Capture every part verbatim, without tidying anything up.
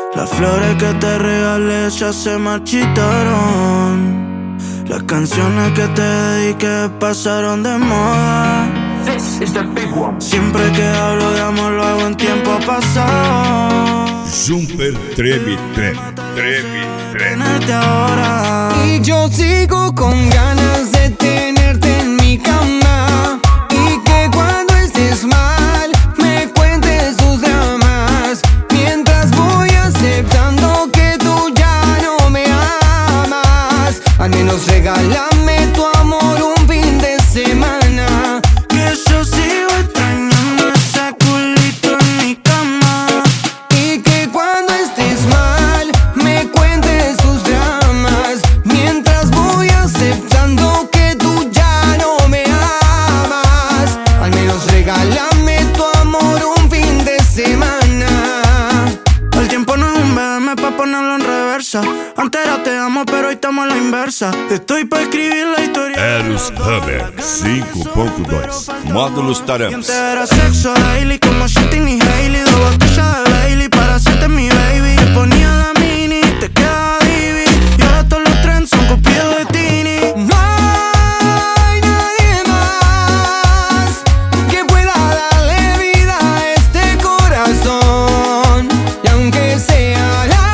Las flores que te regalé ya se marchitaron. Las canciones que te dediqué pasaron de moda. This is the big one. Siempre que hablo de amor lo hago en tiempo pasado. Super Trevi Trem, Trevi Trem. Tenerte ahora. Y yo sigo con ganas de tenerte en mi cama. Y que cuando estés mal me cuentes tus dramas. Mientras voy aceptando que tú ya no me amas. Al menos regálame tu amor un fin de semana. Que yo sigo extrañando ese culito en mi cama. Y que cuando estés mal me cuentes tus dramas. Mientras voy aceptando que tú ya no me amas. Al menos regálame tu amor un fin de semana. El tiempo no es un B M pa' ponerlo en reversa. Antes era te amo pero hoy estamos a la inversa. Estoy pa' escribir la historia. Eros Hammer cinco ponto dois. Módulos Y Taramas. antes era sexo daily como Shitting y Hailey. Dos botellas de Bailey para hacerte mi baby. Te ponía la mini, te quedaba divi. Y ahora todos los trends son copiados de Tini. No hay nadie más que pueda darle vida a este corazón. Y aunque sea la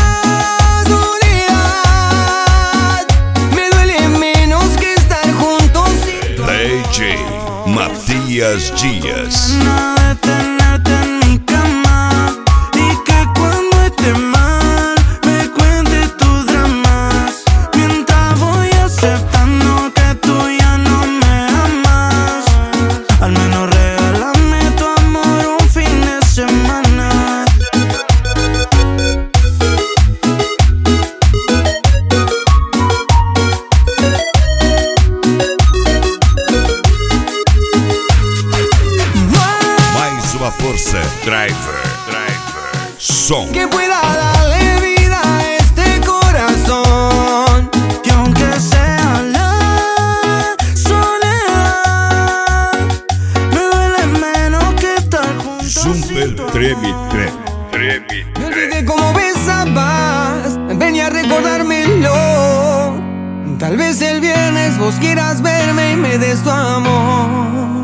soledad, me duele menos que estar juntos sin tu D J Matías Dias. Nada de tenerte en mi cama. Y que cuando esté mal me cuentes tus dramas. Mientras voy aceptando que tú ya no me amas. Al menos regálame tu amor un fin de semana. Mais uma força. Driver, Driver. Som. que pueda darle vida a este corazón. Y aunque sea la soledad, me duele menos que estar juntos. Super Trevi Trem, Trevi Me Trem. olvidé cómo besabas, venía a recordármelo. Tal vez el viernes vos quieras verme y me des tu amor.